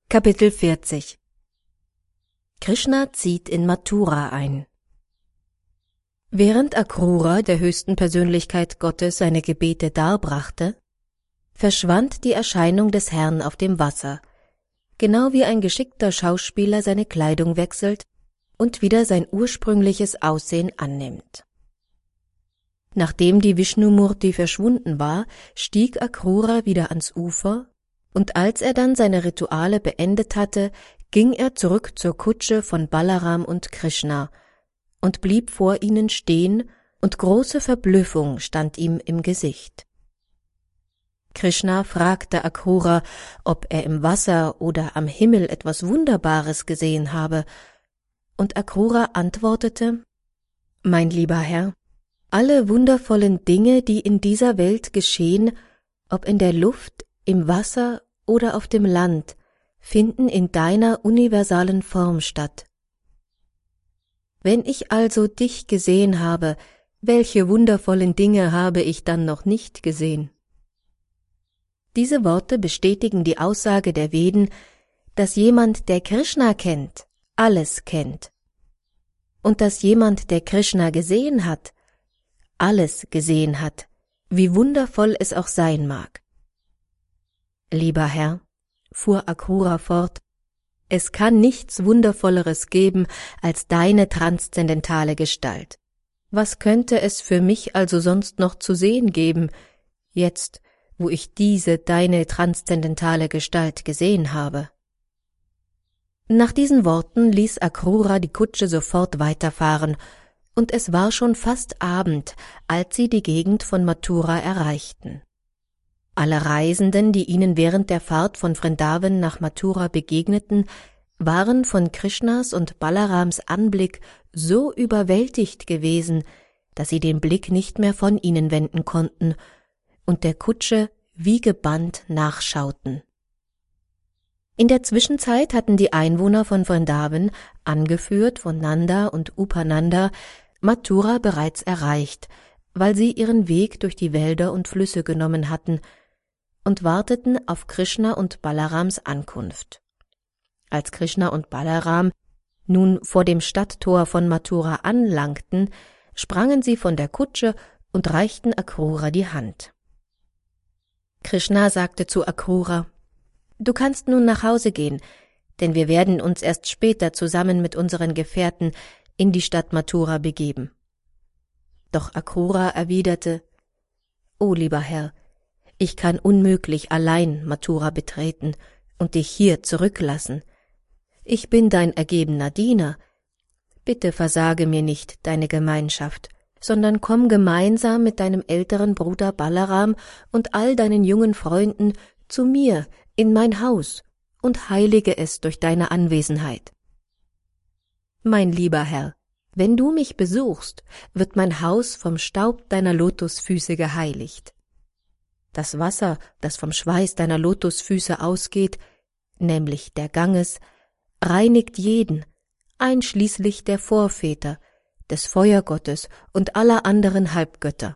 Kapitel 40 Krishna zieht in Mathura ein. Während Akrura der höchsten Persönlichkeit Gottes seine Gebete darbrachte, verschwand die Erscheinung des Herrn auf dem Wasser, genau wie ein geschickter Schauspieler seine Kleidung wechselt und wieder sein ursprüngliches Aussehen annimmt. Nachdem die Vishnu-Murti verschwunden war, stieg Akrura wieder ans Ufer, und als er dann seine Rituale beendet hatte, ging er zurück zur Kutsche von Balaram und Krishna und blieb vor ihnen stehen, und große Verblüffung stand ihm im Gesicht. Krishna fragte Akrura, ob er im Wasser oder am Himmel etwas Wunderbares gesehen habe, und Akrura antwortete: »Mein lieber Herr, alle wundervollen Dinge, die in dieser Welt geschehen, ob in der Luft, im Wasser oder auf dem Land, finden in deiner universalen Form statt. Wenn ich also dich gesehen habe, welche wundervollen Dinge habe ich dann noch nicht gesehen?« Diese Worte bestätigen die Aussage der Veden, dass jemand, der Krishna kennt, alles kennt. Und dass jemand, der Krishna gesehen hat, alles gesehen hat, wie wundervoll es auch sein mag. »Lieber Herr«, fuhr Akrura fort, »es kann nichts Wundervolleres geben als deine transzendentale Gestalt. Was könnte es für mich also sonst noch zu sehen geben, jetzt, wo ich diese deine transzendentale Gestalt gesehen habe?« Nach diesen Worten ließ Akrura die Kutsche sofort weiterfahren, und es war schon fast Abend, als sie die Gegend von Mathura erreichten. Alle Reisenden, die ihnen während der Fahrt von Vrindavan nach Mathura begegneten, waren von Krishnas und Balarams Anblick so überwältigt gewesen, dass sie den Blick nicht mehr von ihnen wenden konnten und der Kutsche wie gebannt nachschauten. In der Zwischenzeit hatten die Einwohner von Vrindavan, angeführt von Nanda und Upananda, Mathura bereits erreicht, weil sie ihren Weg durch die Wälder und Flüsse genommen hatten, und warteten auf Krishna und Balarams Ankunft. Als Krishna und Balaram nun vor dem Stadttor von Mathura anlangten, sprangen sie von der Kutsche und reichten Akrura die Hand. Krishna sagte zu Akrura: »Du kannst nun nach Hause gehen, denn wir werden uns erst später zusammen mit unseren Gefährten in die Stadt Mathura begeben.« Doch Akrura erwiderte: »O lieber Herr, ich kann unmöglich allein Mathura betreten und dich hier zurücklassen. Ich bin dein ergebener Diener. Bitte versage mir nicht deine Gemeinschaft, sondern komm gemeinsam mit deinem älteren Bruder Balaram und all deinen jungen Freunden zu mir in mein Haus und heilige es durch deine Anwesenheit. Mein lieber Herr, wenn du mich besuchst, wird mein Haus vom Staub deiner Lotusfüße geheiligt. Das Wasser, das vom Schweiß deiner Lotusfüße ausgeht, nämlich der Ganges, reinigt jeden, einschließlich der Vorväter, des Feuergottes und aller anderen Halbgötter.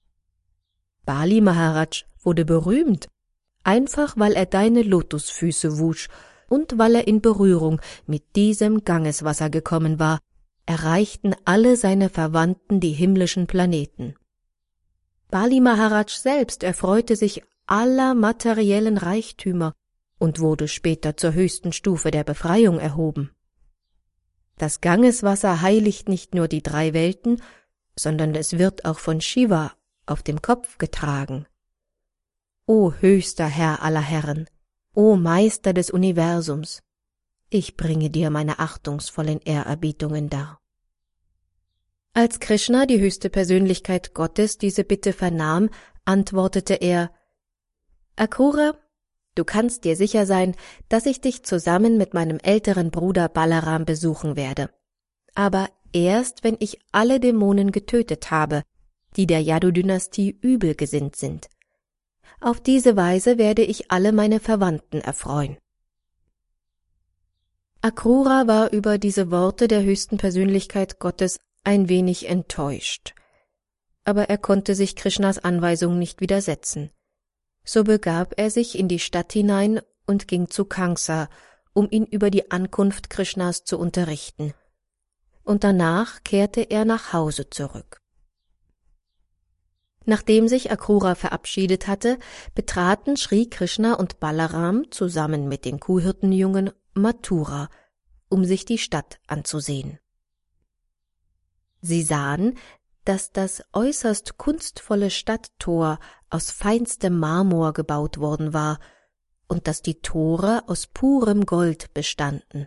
Bali Maharaj wurde berühmt, einfach weil er deine Lotusfüße wusch und weil er in Berührung mit diesem Gangeswasser gekommen war, erreichten alle seine Verwandten die himmlischen Planeten. Bali Maharaj selbst erfreute sich aller materiellen Reichtümer und wurde später zur höchsten Stufe der Befreiung erhoben. Das Gangeswasser heiligt nicht nur die 3 Welten, sondern es wird auch von Shiva auf dem Kopf getragen. O höchster Herr aller Herren, o Meister des Universums, ich bringe dir meine achtungsvollen Ehrerbietungen dar.« Als Krishna, die höchste Persönlichkeit Gottes, diese Bitte vernahm, antwortete er: »Akrura, du kannst dir sicher sein, dass ich dich zusammen mit meinem älteren Bruder Balaram besuchen werde. Aber erst, wenn ich alle Dämonen getötet habe, die der Yadu-Dynastie übel gesinnt sind. Auf diese Weise werde ich alle meine Verwandten erfreuen.« Akrura war über diese Worte der höchsten Persönlichkeit Gottes ein wenig enttäuscht. Aber er konnte sich Krishnas Anweisung nicht widersetzen. So begab er sich in die Stadt hinein und ging zu Kamsa, um ihn über die Ankunft Krishnas zu unterrichten. Und danach kehrte er nach Hause zurück. Nachdem sich Akrura verabschiedet hatte, betraten Sri Krishna und Balaram zusammen mit den Kuhhirtenjungen Mathura, um sich die Stadt anzusehen. Sie sahen, dass das äußerst kunstvolle Stadttor aus feinstem Marmor gebaut worden war und dass die Tore aus purem Gold bestanden.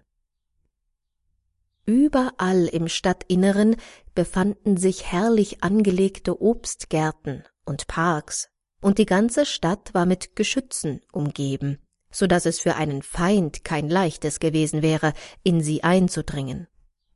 Überall im Stadtinneren befanden sich herrlich angelegte Obstgärten und Parks, und die ganze Stadt war mit Geschützen umgeben, so dass es für einen Feind kein leichtes gewesen wäre, in sie einzudringen.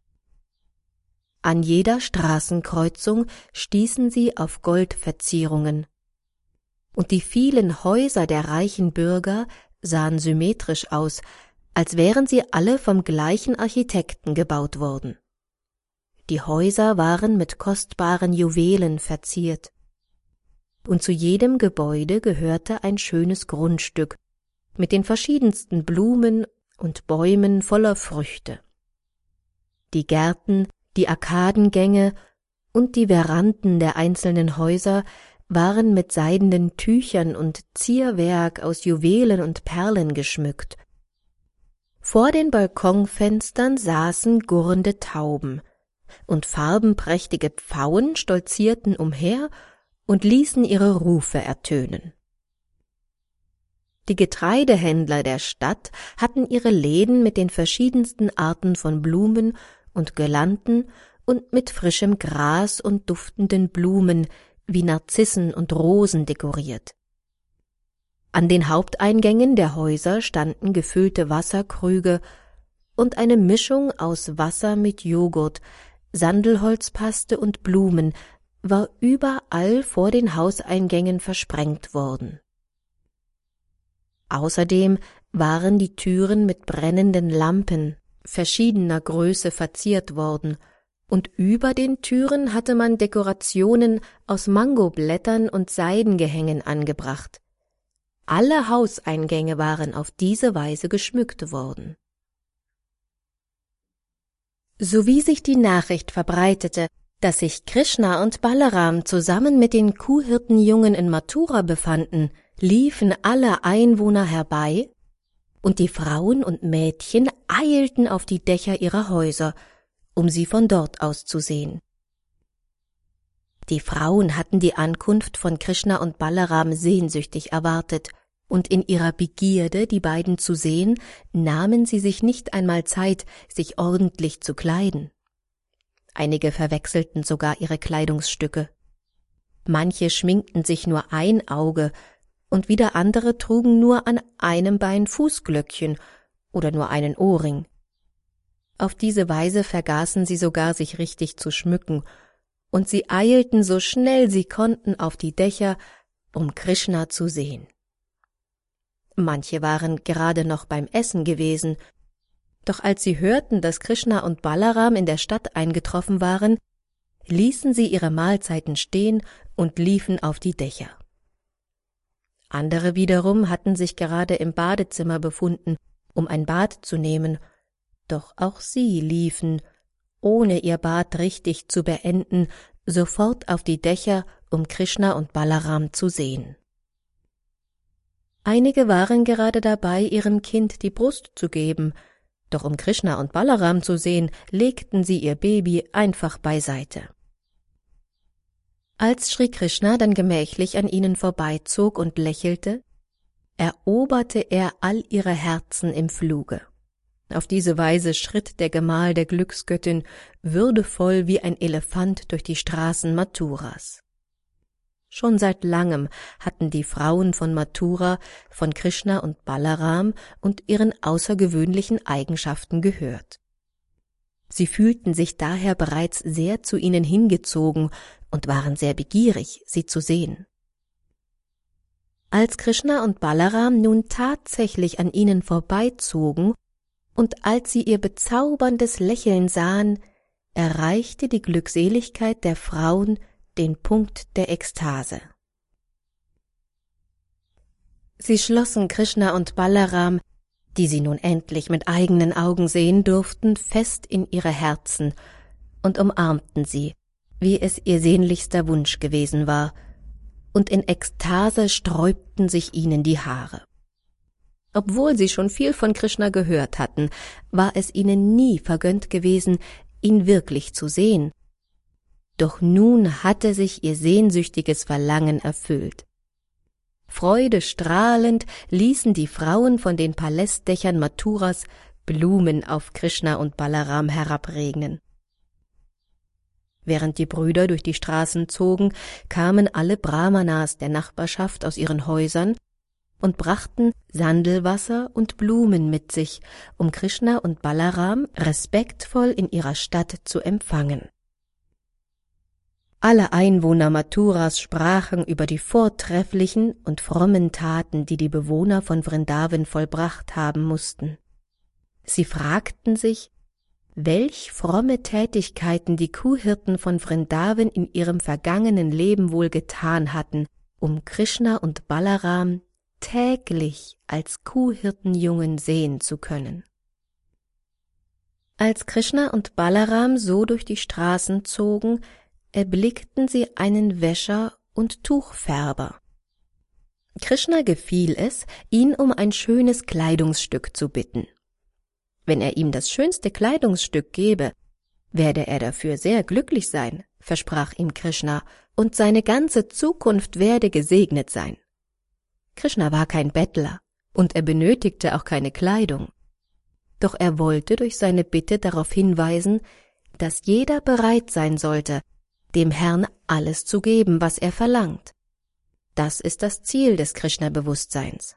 An jeder Straßenkreuzung stießen sie auf Goldverzierungen, und die vielen Häuser der reichen Bürger sahen symmetrisch aus, als wären sie alle vom gleichen Architekten gebaut worden. Die Häuser waren mit kostbaren Juwelen verziert, und zu jedem Gebäude gehörte ein schönes Grundstück mit den verschiedensten Blumen und Bäumen voller Früchte. Die Gärten, die Arkadengänge und die Veranden der einzelnen Häuser waren mit seidenen Tüchern und Zierwerk aus Juwelen und Perlen geschmückt. Vor den Balkonfenstern saßen gurrende Tauben, und farbenprächtige Pfauen stolzierten umher und ließen ihre Rufe ertönen. Die Getreidehändler der Stadt hatten ihre Läden mit den verschiedensten Arten von Blumen und Girlanden und mit frischem Gras und duftenden Blumen wie Narzissen und Rosen dekoriert. An den Haupteingängen der Häuser standen gefüllte Wasserkrüge und eine Mischung aus Wasser mit Joghurt, Sandelholzpaste und Blumen war überall vor den Hauseingängen versprengt worden. Außerdem waren die Türen mit brennenden Lampen verschiedener Größe verziert worden, und über den Türen hatte man Dekorationen aus Mangoblättern und Seidengehängen angebracht. Alle Hauseingänge waren auf diese Weise geschmückt worden. Sowie sich die Nachricht verbreitete, dass sich Krishna und Balaram zusammen mit den Kuhhirtenjungen in Mathura befanden, liefen alle Einwohner herbei, und die Frauen und Mädchen eilten auf die Dächer ihrer Häuser, um sie von dort aus zu sehen. Die Frauen hatten die Ankunft von Krishna und Balaram sehnsüchtig erwartet, und in ihrer Begierde, die beiden zu sehen, nahmen sie sich nicht einmal Zeit, sich ordentlich zu kleiden. Einige verwechselten sogar ihre Kleidungsstücke. Manche schminkten sich nur ein Auge, und wieder andere trugen nur an einem Bein Fußglöckchen oder nur einen Ohrring. Auf diese Weise vergaßen sie sogar, sich richtig zu schmücken, und sie eilten so schnell sie konnten auf die Dächer, um Krishna zu sehen. Manche waren gerade noch beim Essen gewesen, doch als sie hörten, dass Krishna und Balaram in der Stadt eingetroffen waren, ließen sie ihre Mahlzeiten stehen und liefen auf die Dächer. Andere wiederum hatten sich gerade im Badezimmer befunden, um ein Bad zu nehmen, doch auch sie liefen, ohne ihr Bad richtig zu beenden, sofort auf die Dächer, um Krishna und Balaram zu sehen. Einige waren gerade dabei, ihrem Kind die Brust zu geben, doch um Krishna und Balaram zu sehen, legten sie ihr Baby einfach beiseite. Als Sri Krishna dann gemächlich an ihnen vorbeizog und lächelte, eroberte er all ihre Herzen im Fluge. Auf diese Weise schritt der Gemahl der Glücksgöttin würdevoll wie ein Elefant durch die Straßen Mathuras. Schon seit langem hatten die Frauen von Mathura von Krishna und Balaram und ihren außergewöhnlichen Eigenschaften gehört. Sie fühlten sich daher bereits sehr zu ihnen hingezogen und waren sehr begierig, sie zu sehen. Als Krishna und Balaram nun tatsächlich an ihnen vorbeizogen und als sie ihr bezauberndes Lächeln sahen, erreichte die Glückseligkeit der Frauen den Punkt der Ekstase. Sie schlossen Krishna und Balaram, die sie nun endlich mit eigenen Augen sehen durften, fest in ihre Herzen und umarmten sie, wie es ihr sehnlichster Wunsch gewesen war, und in Ekstase sträubten sich ihnen die Haare. Obwohl sie schon viel von Krishna gehört hatten, war es ihnen nie vergönnt gewesen, ihn wirklich zu sehen. Doch nun hatte sich ihr sehnsüchtiges Verlangen erfüllt. Freudestrahlend ließen die Frauen von den Palästdächern Mathuras Blumen auf Krishna und Balaram herabregnen. Während die Brüder durch die Straßen zogen, kamen alle Brahmanas der Nachbarschaft aus ihren Häusern und brachten Sandelwasser und Blumen mit sich, um Krishna und Balaram respektvoll in ihrer Stadt zu empfangen. Alle Einwohner Mathuras sprachen über die vortrefflichen und frommen Taten, die die Bewohner von Vrindavan vollbracht haben mussten. Sie fragten sich, welch fromme Tätigkeiten die Kuhhirten von Vrindavan in ihrem vergangenen Leben wohl getan hatten, um Krishna und Balaram täglich als Kuhhirtenjungen sehen zu können. Als Krishna und Balaram so durch die Straßen zogen, erblickten sie einen Wäscher und Tuchfärber. Krishna gefiel es, ihn um ein schönes Kleidungsstück zu bitten. Wenn er ihm das schönste Kleidungsstück gebe, werde er dafür sehr glücklich sein, versprach ihm Krishna, und seine ganze Zukunft werde gesegnet sein. Krishna war kein Bettler, und er benötigte auch keine Kleidung. Doch er wollte durch seine Bitte darauf hinweisen, dass jeder bereit sein sollte, dem Herrn alles zu geben, was er verlangt. Das ist das Ziel des Krishna-Bewusstseins.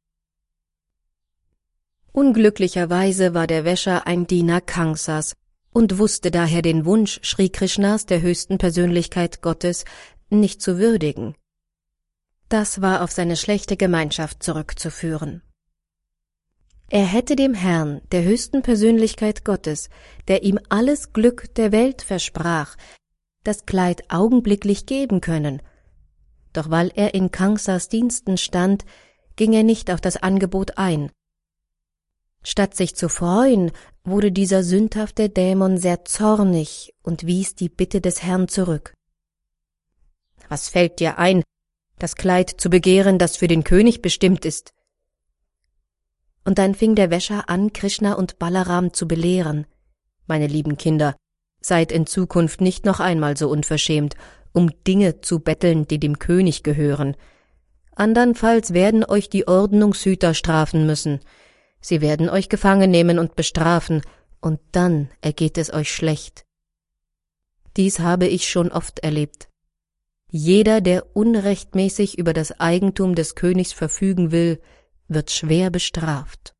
Unglücklicherweise war der Wäscher ein Diener Kangsas und wusste daher den Wunsch Sri Krishnas, der höchsten Persönlichkeit Gottes, nicht zu würdigen. Das war auf seine schlechte Gemeinschaft zurückzuführen. Er hätte dem Herrn, der höchsten Persönlichkeit Gottes, der ihm alles Glück der Welt versprach, das Kleid augenblicklich geben können, doch weil er in Kangsas Diensten stand, ging er nicht auf das Angebot ein. Statt sich zu freuen, wurde dieser sündhafte Dämon sehr zornig und wies die Bitte des Herrn zurück. »Was fällt dir ein, das Kleid zu begehren, das für den König bestimmt ist?« Und dann fing der Wäscher an, Krishna und Balaram zu belehren. »Meine lieben Kinder, seid in Zukunft nicht noch einmal so unverschämt, um Dinge zu betteln, die dem König gehören. Andernfalls werden euch die Ordnungshüter strafen müssen. Sie werden euch gefangen nehmen und bestrafen, und dann ergeht es euch schlecht. Dies habe ich schon oft erlebt. Jeder, der unrechtmäßig über das Eigentum des Königs verfügen will, wird schwer bestraft.«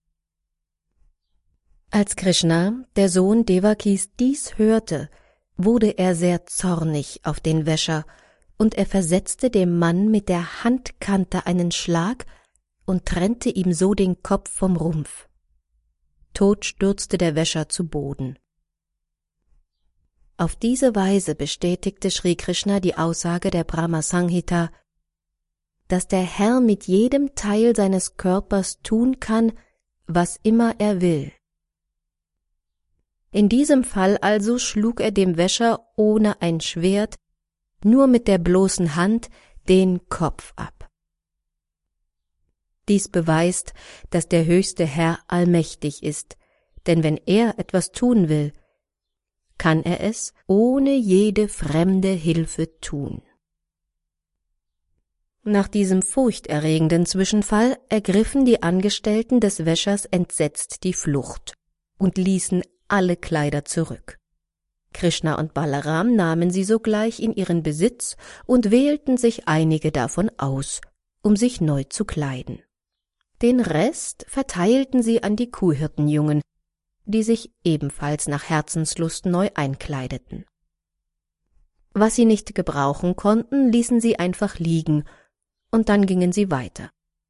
Als Krishna, der Sohn Devakis, dies hörte, wurde er sehr zornig auf den Wäscher, und er versetzte dem Mann mit der Handkante einen Schlag und trennte ihm so den Kopf vom Rumpf. Tot stürzte der Wäscher zu Boden. Auf diese Weise bestätigte Sri Krishna die Aussage der Brahma Samhita, dass der Herr mit jedem Teil seines Körpers tun kann, was immer er will. In diesem Fall also schlug er dem Wäscher ohne ein Schwert, nur mit der bloßen Hand, den Kopf ab. Dies beweist, dass der höchste Herr allmächtig ist, denn wenn er etwas tun will, kann er es ohne jede fremde Hilfe tun. Nach diesem furchterregenden Zwischenfall ergriffen die Angestellten des Wäschers entsetzt die Flucht und ließen alle Kleider zurück. Krishna und Balaram nahmen sie sogleich in ihren Besitz und wählten sich einige davon aus, um sich neu zu kleiden. Den Rest verteilten sie an die Kuhhirtenjungen, die sich ebenfalls nach Herzenslust neu einkleideten. Was sie nicht gebrauchen konnten, ließen sie einfach liegen, und dann gingen sie weiter.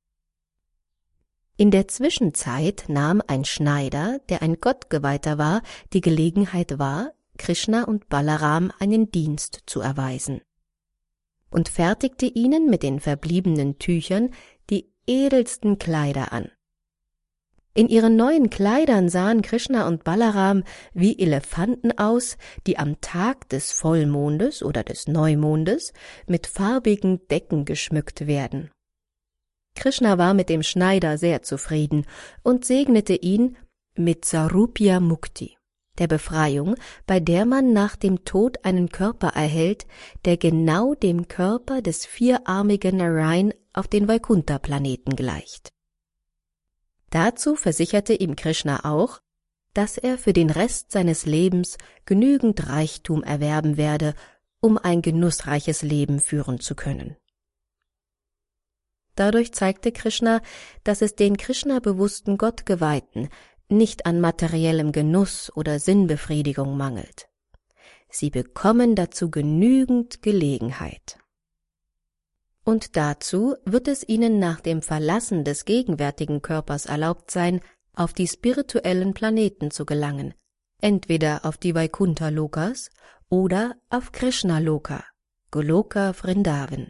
In der Zwischenzeit nahm ein Schneider, der ein Gottgeweihter war, die Gelegenheit wahr, Krishna und Balaram einen Dienst zu erweisen, und fertigte ihnen mit den verbliebenen Tüchern die edelsten Kleider an. In ihren neuen Kleidern sahen Krishna und Balaram wie Elefanten aus, die am Tag des Vollmondes oder des Neumondes mit farbigen Decken geschmückt werden. Krishna war mit dem Schneider sehr zufrieden und segnete ihn mit Sarupya Mukti, der Befreiung, bei der man nach dem Tod einen Körper erhält, der genau dem Körper des vierarmigen Narayan auf den Vaikuntha-Planeten gleicht. Dazu versicherte ihm Krishna auch, dass er für den Rest seines Lebens genügend Reichtum erwerben werde, um ein genussreiches Leben führen zu können. Dadurch zeigte Krishna, dass es den Krishna-bewussten Gottgeweihten nicht an materiellem Genuss oder Sinnbefriedigung mangelt. Sie bekommen dazu genügend Gelegenheit. Und dazu wird es ihnen nach dem Verlassen des gegenwärtigen Körpers erlaubt sein, auf die spirituellen Planeten zu gelangen, entweder auf die Vaikuntha-Lokas oder auf Krishna-Loka, Goloka Vrindavan.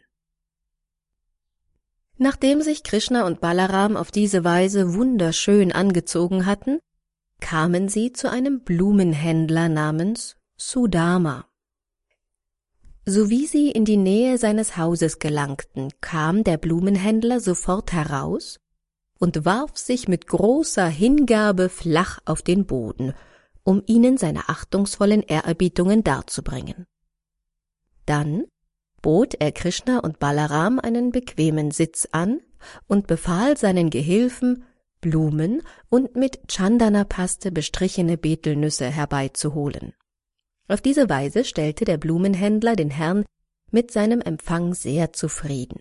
Nachdem sich Krishna und Balaram auf diese Weise wunderschön angezogen hatten, kamen sie zu einem Blumenhändler namens Sudama. Sowie sie in die Nähe seines Hauses gelangten, kam der Blumenhändler sofort heraus und warf sich mit großer Hingabe flach auf den Boden, um ihnen seine achtungsvollen Ehrerbietungen darzubringen. Dann bot er Krishna und Balaram einen bequemen Sitz an und befahl seinen Gehilfen, Blumen und mit Chandana-Paste bestrichene Betelnüsse herbeizuholen. Auf diese Weise stellte der Blumenhändler den Herrn mit seinem Empfang sehr zufrieden.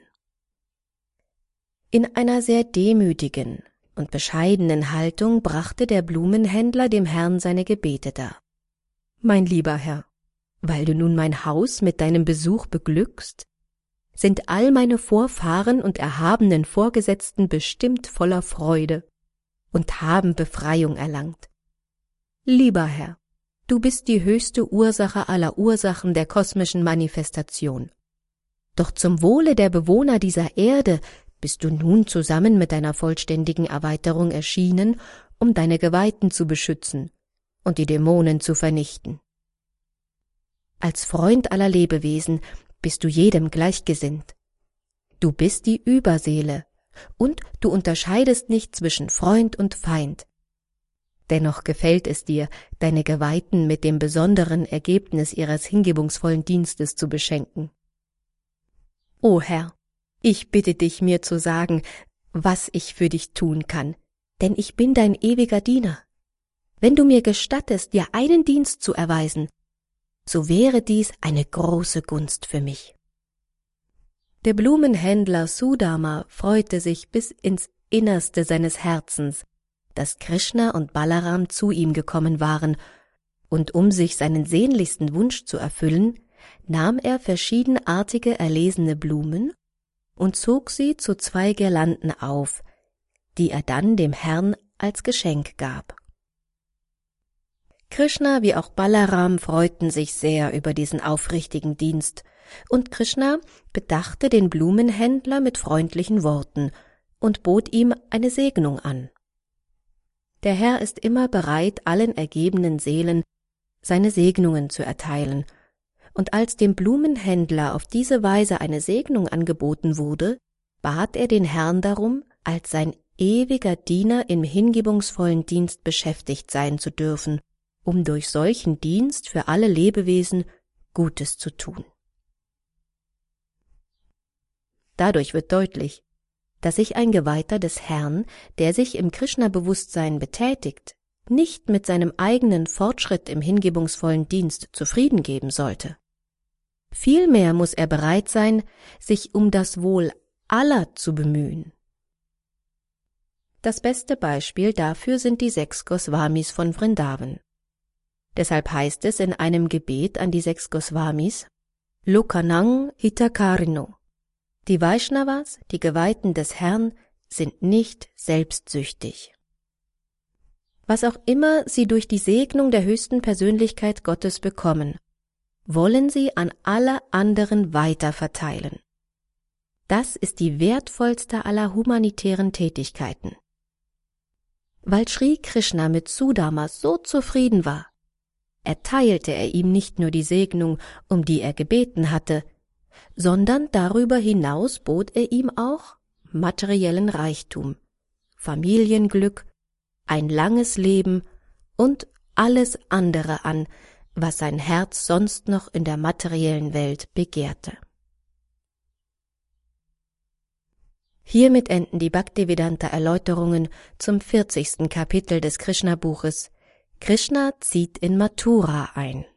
In einer sehr demütigen und bescheidenen Haltung brachte der Blumenhändler dem Herrn seine Gebete dar. »Mein lieber Herr, weil du nun mein Haus mit deinem Besuch beglückst, sind all meine Vorfahren und erhabenen Vorgesetzten bestimmt voller Freude und haben Befreiung erlangt. Lieber Herr, du bist die höchste Ursache aller Ursachen der kosmischen Manifestation. Doch zum Wohle der Bewohner dieser Erde bist du nun zusammen mit deiner vollständigen Erweiterung erschienen, um deine Geweihten zu beschützen und die Dämonen zu vernichten. Als Freund aller Lebewesen bist du jedem gleichgesinnt. Du bist die Überseele und du unterscheidest nicht zwischen Freund und Feind. Dennoch gefällt es dir, deine Geweihten mit dem besonderen Ergebnis ihres hingebungsvollen Dienstes zu beschenken. O Herr, ich bitte dich, mir zu sagen, was ich für dich tun kann, denn ich bin dein ewiger Diener. Wenn du mir gestattest, dir einen Dienst zu erweisen, so wäre dies eine große Gunst für mich. Der Blumenhändler Sudama freute sich bis ins Innerste seines Herzens, dass Krishna und Balaram zu ihm gekommen waren, und um sich seinen sehnlichsten Wunsch zu erfüllen, nahm er verschiedenartige erlesene Blumen und zog sie zu 2 Girlanden auf, die er dann dem Herrn als Geschenk gab. Krishna wie auch Balaram freuten sich sehr über diesen aufrichtigen Dienst, und Krishna bedachte den Blumenhändler mit freundlichen Worten und bot ihm eine Segnung an. Der Herr ist immer bereit, allen ergebenen Seelen seine Segnungen zu erteilen, und als dem Blumenhändler auf diese Weise eine Segnung angeboten wurde, bat er den Herrn darum, als sein ewiger Diener im hingebungsvollen Dienst beschäftigt sein zu dürfen, um durch solchen Dienst für alle Lebewesen Gutes zu tun. Dadurch wird deutlich, dass sich ein Geweihter des Herrn, der sich im Krishna-Bewusstsein betätigt, nicht mit seinem eigenen Fortschritt im hingebungsvollen Dienst zufrieden geben sollte. Vielmehr muss er bereit sein, sich um das Wohl aller zu bemühen. Das beste Beispiel dafür sind die 6 Goswamis von Vrindavan. Deshalb heißt es in einem Gebet an die 6 Goswamis, Lokanang Hitakarino. Die Vaishnavas, die Geweihten des Herrn, sind nicht selbstsüchtig. Was auch immer sie durch die Segnung der höchsten Persönlichkeit Gottes bekommen, wollen sie an alle anderen weiterverteilen. Das ist die wertvollste aller humanitären Tätigkeiten. Weil Sri Krishna mit Sudama so zufrieden war, erteilte er ihm nicht nur die Segnung, um die er gebeten hatte, sondern darüber hinaus bot er ihm auch materiellen Reichtum, Familienglück, ein langes Leben und alles andere an, was sein Herz sonst noch in der materiellen Welt begehrte. Hiermit enden die Bhaktivedanta-Erläuterungen zum 40. Kapitel des Krishna-Buches. Krishna zieht in Mathura ein.